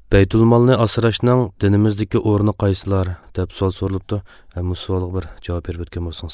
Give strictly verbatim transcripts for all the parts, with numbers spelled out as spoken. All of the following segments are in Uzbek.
Beytul malni asrashning dinimizdagi o'rni qaysilar deb savol so'ralibdi. Bu savolga bir javob berib o'tgan bo'lsangiz.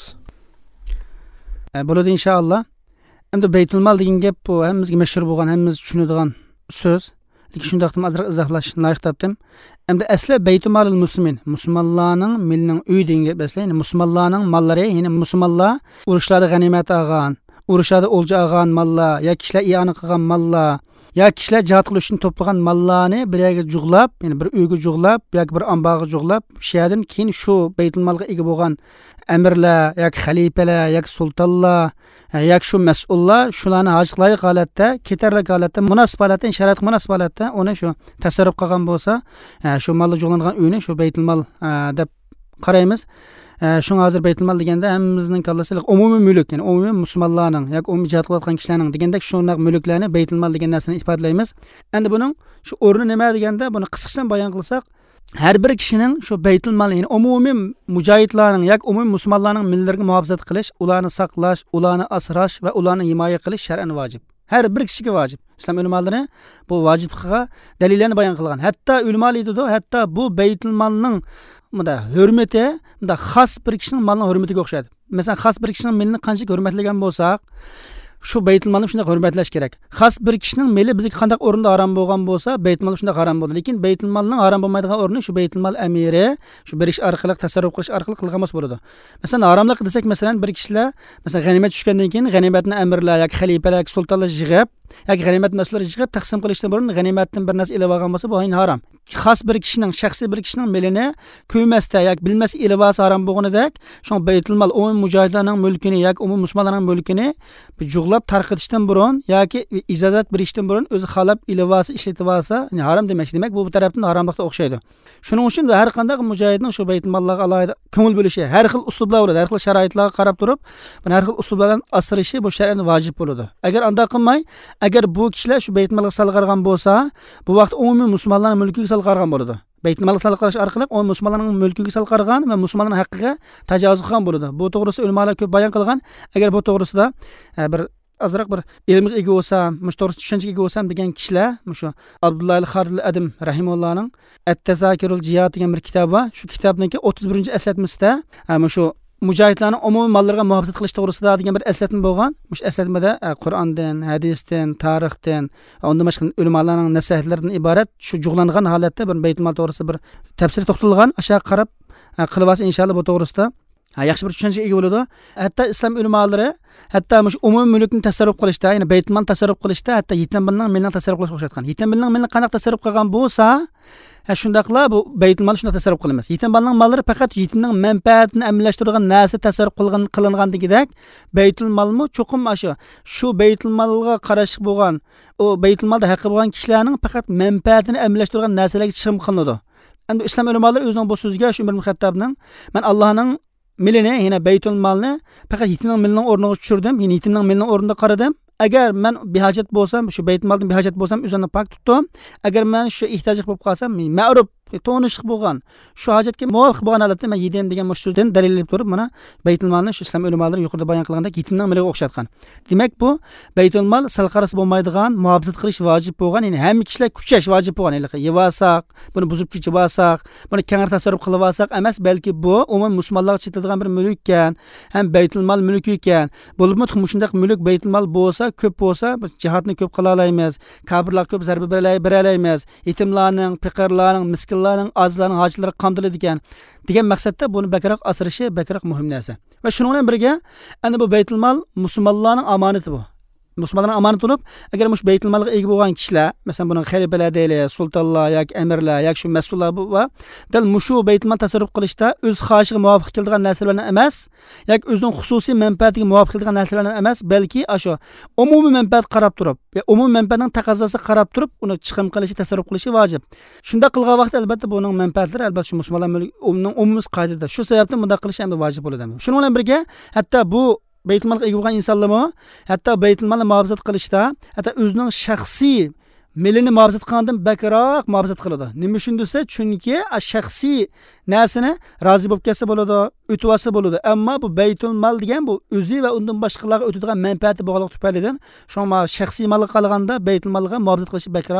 Bo'ladi inshaalloh. Endi Beytul mal degan gap bu hammamizga mashhur bo'lgan, hammamiz tushunadigan so'z. Lekin shundaqdim azroq izohlash loyiq topdim. Endi asli Beytul malil muslimin, musulmonlarning millining uyi degan gap asli, ya'ni musulmonlarning mallari, ya'ni musulmonlar urushlarda g'animat olgan, urushlarda o'lja olgan mallar, yoki kishilar iyona qilgan mallar, ya kishilar jihad qilish uchun to'plagan mallarni bir yerga jug'lab, ya'ni bir uyga jug'lab yoki bir omborga jug'lab, shulardan keyin shu Beytul malga ega bo'lgan amirlar yoki xalifalar yoki sultonlar yoki shu mas'ullar shularni hojatlayiq holatda, ketarlik holatda, munosib holatda, sharoit munosib holatda uni shu tasarruf qilgan bo'lsa, shu malga jug'langan uyni shu Beytul mal deb qaraymiz. Şun hazır Beytul mal degende hammamizning kallasida umumiy mulk, ya'ni umumiy musulmonlarning yoki umumiy jihad qilayotgan kishilarning degandek shunday mulklarni Beytul mal degan narsani ifodalaymiz. Endi buning shu o'rni nima deganda buni qisqacha bayon qilsak, har bir kishining shu Beytul mal, ya'ni umumiy mujohidlarning yoki umumiy musulmonlarning millariga muhofazat qilish, ularni saqlash, ularni asrash va ularni himoya qilish shar'an vojib. Har bir kishiga vojib. İslam ulemalari bu vojiblikqa dalillarni bayon qilgan. Hatto ulamalar aytadi, hatto bu Beytul malning bunda hurmati, bunda xos bir kishining malining hurmatiga o'xshaydi. Masalan, xos bir kishining milini qancha hurmatlagan bo'lsak, shu Beytul malni shunday hurmatlash kerak. Xos bir kishining mili bizga qanday o'rinda harom bo'lgan bo'lsa, Beytul mal shunday harom bo'ladi. Lekin Beytul malning harom bo'lmaydigan o'rni shu Beytul mal amiri, shu berish orqali, tasarruf qilish orqali qilgan bo'ladi. Masalan, haromlik desak, masalan, bir kishilar, masalan, g'animat tushgandan keyin g'animatni amirlar yoki xalifalar yoki sultonlar yig'ib yoki g'animat mas'ullari yig'ib taqsim qilishdan burun g'animatdan bir narsa ilib olgan bo'lsa, bu ayni harom. Xos bir kishining, shaxsiy bir kishining milini ko'ymasda yoki bilmas ilivasi harom bo'lganidek, shu Beytul mal umumiy mujohidlarning mulkini yoki umumiy musulmonlarning mulkini jug'lab tarqatishdan burun yoki ijozat berishdan burun o'zi xalab ilivasi ishlatib olsa, ya'ni harom demak. Demak, bu bu tarafdan haromlikka o'xshaydi. Shuning uchun har qanday mujohidning shu Beytul mallarga alohida ko'ngil bo'lishi, har xil uslublar bo'ladi, har xil sharoitlarga qarab turib, buni har xil uslublardan asrishi bu shar'an vojib bo'ladi. Agar unda qilmay, agar bu kishilar shu Beytul malga salg'argan bo'lsa, bu vaqt umumiy musulmonlarning mulkiga salg'argan bo'ladi. Beytul malga salg'arish orqali u musulmonlarning mulkiga salg'argan va musulmonlarning haqqiga tajovuz qilgan bo'ladi. Bu to'g'risida ulamalar ko'p bayon qilgan. Agar bu to'g'risida bir azroq bir ilmga ega bo'lsam, mush to'g'risida tushunchaga ega bo'lsam degan kishilar, mushu Abdullah al-Xardil Adim rahimahullohning At-Tazakirul Jihad degan bir kitobi bor. Shu kitobniki o'ttiz birinchi asatmisida mushu mujohidlarning umumiy mollariga muhofazat qilish to'g'risida degan bir eslatma bo'lgan. Mush eslatmada Qur'ondan, hadisdan, tarixdan, undan boshqa ulamalarning nasihatlaridan iborat shu jug'langan holatda bir Beytul mal to'g'risida bir tafsir to'xtalgan, aşağı qarab qilibasiz inshaalloh bu to'g'risida yaxshi bir tushunchaga ega bo'ladi. Hatto islom ulamolari hatto mush umumiy mulkni tasarruf qilishda, ya'ni Beytul mal tasarruf qilishda hatto yetim bilning milni tasarruf qilishga o'xshatgan. Yetim bilning milni qanday tasarruf qilgan bo'lsa, shundaqla bu Beytul mal shunday tasarruf qilinmas. Yetim bilning mallari faqat yetimning manfaatini amillashtiradigan narsa tasarruf qilgan qilinganligidek, Beytul malmi cho'qim shu shu Beytul malga qarashib bo'lgan, o Beytul malda haqqi bo'lgan kishilarning faqat manfaatini amillashtiradigan narsalarga chiqim qilinadi. Endi islom ulamolari o'zining bu so'ziga shu Umar ibn Xattabning men Allohning milini, yine Beytul malni faqat yetimning milining o'rniga tushirdim, yine yetimning milining o'rnida qaradim. Agar men behojat bo'lsam, shu Beytul maldan behojat bo'lsam, o'zimni pak tutdim. Agar men shu ehtiyoj bo'lib qolsam, ma'ruf to'nish bo'lgan, shu hojatga muvofiq bo'lgan holatda men yedim degan mushuzdan dalillab turib, mana Beytul malni shu islom ulamolari yuqorida bayon qilgandek yetimning miliga o'xshatgan. Demak, bu Beytul mal salqarasi bo'lmaydigan, muhofazat qilish vojib bo'lgan, ya'ni hamma kishilar kuchash vojib bo'lgan. Ya'ni yevasak, buni buzib ketib buni kengir tasarruf qilib olsak emas, balki bu umumiy musulmonlarga chetilgan bir mulk ekan, ham Beytul mal mulki ekan. Bo'lib shunday mulk Beytul mal bo'lsa, ko'p bo'lsa, jihatni ko'p qila olamiz, kabirlar ko'p zarba bera olamiz, yetimlarning, faqirlarning, miskinlarning, azlarning hojlari qamdiladi ekan degan maqsadda buni bakroq asrishi bakroq muhim narsa. Va shuning bilan birga, endi bu Beytul mal musulmonlarning amonati bu. Musulmonlarning amonati bo'lib, agar mush Beytul malga ega bo'lgan kishilar, masalan, buning xalifalar deyli, sultonlar yoki amirlar yoki shu mas'ullar va dal mushu Beytul mal tasarruf qilishda o'z xoshiga muvofiq keladigan narsalarni emas, yoki o'zining xususiy manfaatiga muvofiq keladigan narsalarni emas, balki asho umumiy manfaat qarab turib, va umumiy manfaatning taqozosi qarab turib, uni chiqim qilishi, tasarruf qilishi vojib. Shunda qilgan vaqt albatta buning manfaatlari albatta shu musulmonlar umumiy umumiy qoidada. Shu sababdan bunday qilish ham vojib bo'ladi. Shuning bilan birga, hatto bu Beytul malga ega bo'lgan insonlarmi, hatto Beytul malni muhofazat qilishda, hatto o'zining shaxsiy milini muhofazat qilgandan bakroq muhofazat qiladi. Nima uchun desa, chunki shaxsiy narsani rozi bo'lib kelsa bo'ladi, o'tib olsa bo'ladi. Ammo bu Beytul mal degan bu o'zi va undan boshqalarga o'tadigan manfaati bog'liq tufaylidan, shoma shaxsiy malga qolganda Beytul malga muhofazat qilish bakroq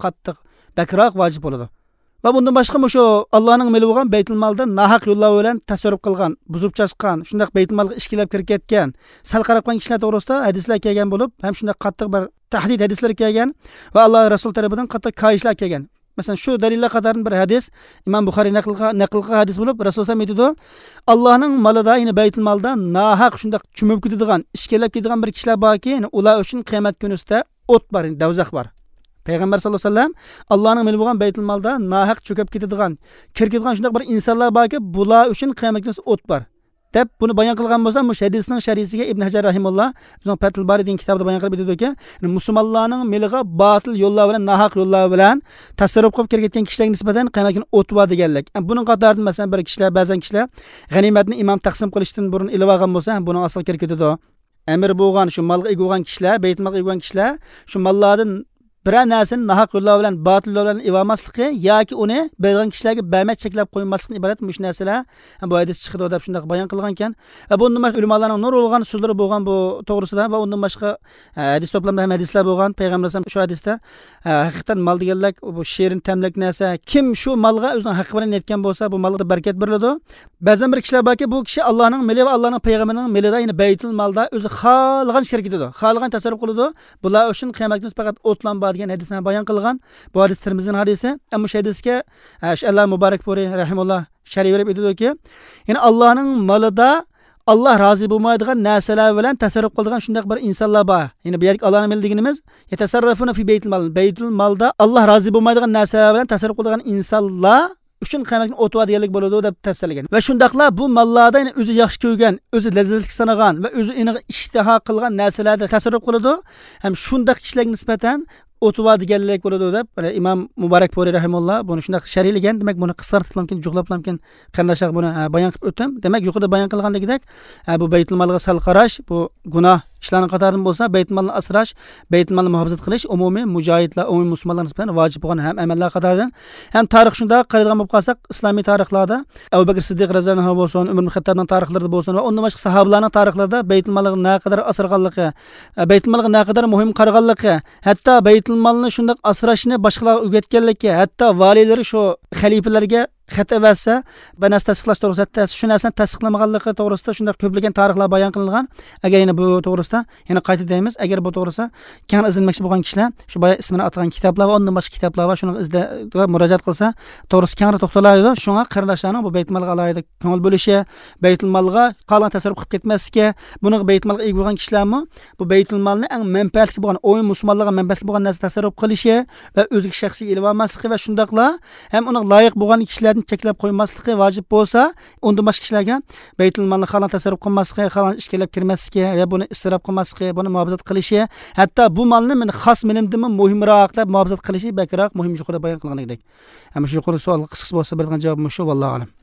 qattiq bakroq vojib bo'ladi. Va bundan boshqa mushu Allohning meli bo'lgan Baytul Malda nahaq yo'llar bilan tasarruf qilgan, buzib chashqan, shunday Baytul Malga ishkilab kirib ketgan, sal qarab qo'ygan kishilar to'g'risida hadislar kelgan bo'lib, ham shunday qattiq bir tahdid hadislar kelgan va Alloh Rasul tomonidan qattiq kayishlar kelgan. Masalan, shu dalillar qatoridan bir hadis Imom Buxoriy naql qilgan naql qilgan hadis bo'lib, Rasululloh aytdi: "Allohning malida, ya'ni Baytul Malda nahaq shunday chumib ketadigan, ishkilab ketadigan bir kishilar borki, ya'ni ular uchun qiyomat kunida o't bor, dozaq bor." Payg'ambar sallallohu alayhi vasallam Allohning meli bo'lgan Baytul Malda nahaq cho'kib ketadigan, kirkitgan shunday bir insonlar borki, bular uchun qiyomat kunida o't bor deb buni bayon qilgan bo'lsa, bu hadisning sharhisiga Ibn Hajar rahimulloh o'zining Fathul Bari degan kitobida bayon qilib aytdiki, musulmonlarning meliga botil yo'llar bilan, nahaq yo'llar bilan tasarruf qilib kirgan kishilarga nisbatan qiyomat kuni o't bor deganlik. Buning qatoridan masalan bir kishilar, ba'zan kishilar g'animatni imom taqsim qilishdan burun ilib olgan bo'lsa, buni asl kirib ketadi. Amir bo'lgan, shu malga ega bo'lgan kishilar, Baytul Malga ega bo'lgan kishilar shu mallardan biror narsani nahaq yo'llar bilan, botil yo'llar bilan ivamasligi yoki uni bergan kishilarga bermat cheklab qo'ymaslikdan iborat mush narsalar bu hadis chiqdi deb shunday bayon qilgan ekan. Va bundan boshqa ulamolarning nurg'un so'zlari bo'lgan bu to'g'risida va undan boshqa hadis to'plamida ham hadislar bo'lgan. Payg'ambar alayhisalom shu hadisda haqiqatan mal deganlar bu sherin tamlik narsa, kim shu malga o'zining haqqi bilan yetgan bo'lsa, bu malga barakat beriladi. Ba'zan bir kishilar borki, bu kishi Allohning meli va Allohning payg'ambarining melida, ya'ni Baytul Malda o'zi xohlagan shirk etadi, xohlagan tasarruf qiladi. Bular uchun qiyomat kuni faqat o'tlan degan hadisni bayon qilgan. Bu hadis Tirmizning hadisi. Ammo shu hadisga Alloh muborak bo'ri rahimulloh sharh berib aytdiki, ya'ni Allohning malida Allah rozi bo'lmaydigan narsalar bilan tasarruf qiladigan shunday bir insonlar bor. Ya'ni bu yerda Allohning meli deganimiz, yatasarrafuna fi Baytul Mal. Baytul Malda Allah rozi bo'lmaydigan narsalar bilan tasarruf qiladigan insonlar uchun qiyomatning o'ti deganlik bo'ladi deb tafsirlagan. Va shundaqla bu mallarda ya'ni o'zi yaxshi ko'rgan, o'zi lazzatli sanagan va o'zi iniq ishtiho qilgan narsalarda tasarruf qiladi. Ham shundaq kishilarga nisbatan o'tuva deganlik bo'ladi deb Imom Muborak Pori rahimulloh buni shunday sharhlagan. Demak, buni qisqartirib hamkin, juqlab hamkin qarindashlar buni bayon qilib o'tdim. Demak, yuqorida bayon qilgandagidek, bu Baytul Malga sal qarash, bu gunoh ishlarning qatoridan bo'lsa, Baytul Malni asrash, Baytul Malni muhofazat qilish umumiy mujohidlar, umumiy musulmonlar nisbatan vojib bo'lgan ham amallar qatoridan. Ham tarix shunda qaraydigan bo'lib qolsak, islomiy tarixlarda Abu Bakr Siddiq roziyallohu anhu bo'lsin, Umar ibn Xattobning tarixlarida bo'lsin va undan boshqa sahobalarning tarixlarida Baytul Malga naqadar asrganligi, Baytul Malga naqadar muhim qaraganligi, hatto Baytul Malni shunday asrashni boshqalarga o'rgatganligi, hatto valilari shu xalifalarga xat avasa va nas tasdiqlash to'g'risida shu narsani tasdiqlamaganligi to'g'risida shunday ko'plagan tarixlar bayon qilingan. Agar yana bu to'g'risida yana qayta deymiz, agar bu to'g'risida keng izlanmoqchi bo'lgan kishilar shu boya ismini atgan kitoblar va undan boshqa kitoblar va shuni izda murojaat qilsa, to'g'risi kengroq to'xtaladi. Shunga qarindoshlarning bu Baytul Malga alohida ko'ngil bo'lishi, Baytul Malga qolgan tasarruf qilib ketmasligi, buni Baytul Malga ega bo'lgan kishilarmi bu Baytul Malni eng manfaatli bo'lgan, o'yin musulmonlarga manfaatli bo'lgan narsa tasarruf qilishi va o'ziga shaxsiy ilib olmasligi va shundaqla ham uning loyiq bo'lgan kishilarni cheklab qo'ymasligi vojib bo'lsa, undan boshqa kishilarga Baytul Malni xalon tasarruf qilmasligi, xalon ishkilab kirmasligi va buni isrof qilmasligi, buni muhofazat qilishi, hatto bu malni men xos menimdan muhimroq deb muhofazat qilishi bakroq muhim yuqorida bayon qilganidek. Ham shu yuqori savol qisqasi bo'lsa bergan javobim shu, vallohu alam.